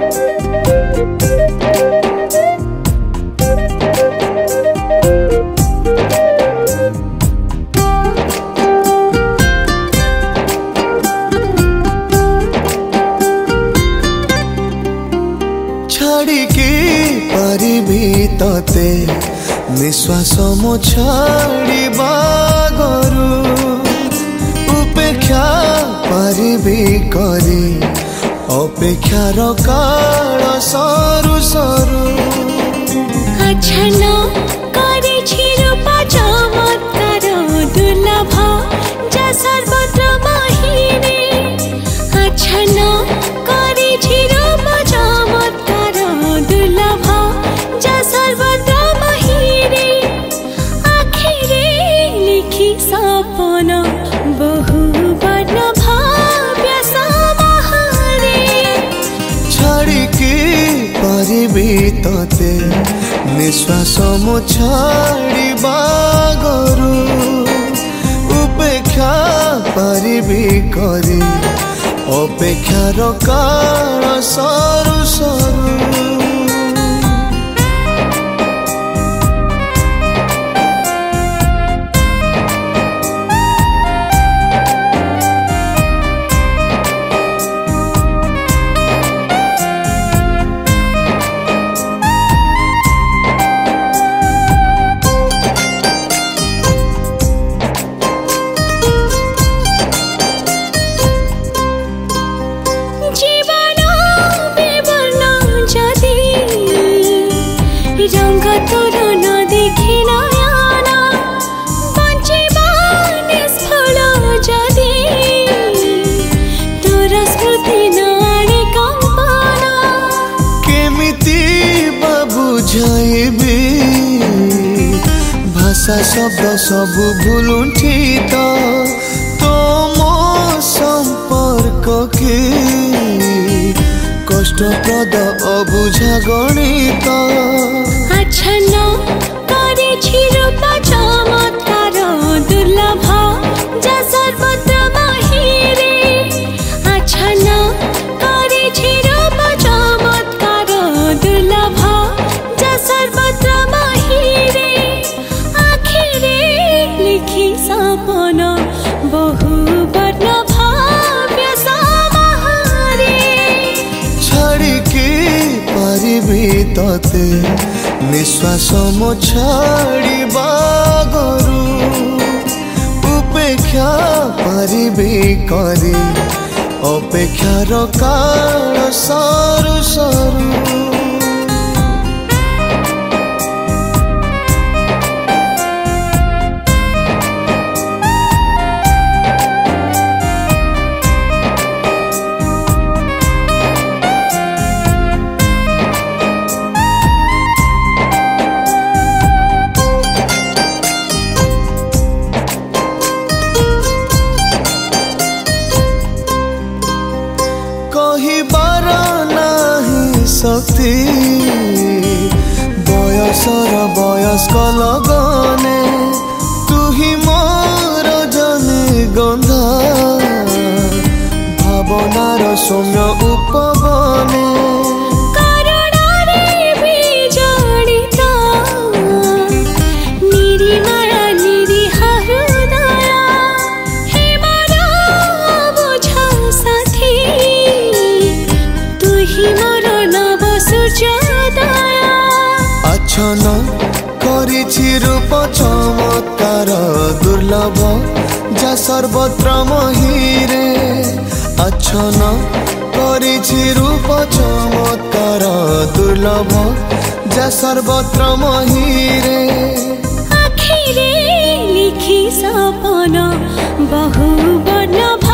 छाड़िकी पारिबी तते निश्वास मो छाड़िबा गरु उपेक्षा पारिबी करी अपेक्षार काल सरू सरू अच्छा करे रूपा चमत्कार दुर्लभ जा सर्वत्र महिरे अच्छा करे रूपा चमत्कार दुर्लभ जा सर्वत्र महिरे आखिरे लिखी सपन बहु वर्ण भाव्य समाहारे छाड़िकी पारिबी तते निश्वास मो छाड़िबा गरु उपेक्षा पारिबी करी अपेक्षार काल सरू सरू रंग तोर न देखी नयना बंचिबा निष्फल जदि तोर स्मृति न आने कंपना केमिति बा बुझाइबी भाषा शब्द सब भूलुंठी तो मो संपर्क के कष्टप्रद अबुझा गणित अच्छा करे रूपा चमत्कार दुर्लभ जा सर्वत्र महिरे अच्छा करे रूपा चमत्कार दुर्लभ जा सर्वत्र महिरे आखिरे लिखी सपन बहु वर्ण भाव्य समाहारे छाड़िकी पारिबी तते निश्वास मो छाड़िबा गरु उपेक्षा पारिबी करी अपेक्षार काल सरू सरू कहिबार नाही शक्ति बयसर वयस्क लगने तुही मोर जने गंधा भावनार सौम्य उपबने अच्छन करिछि रूप चमत्कार दुर्लभ जा सर्वत्र महिरे अच्छन करिछि रूप चमत्कार दुर्लभ जा सर्वत्र महिरे आखिरे लिखी सपन बहु वर्ण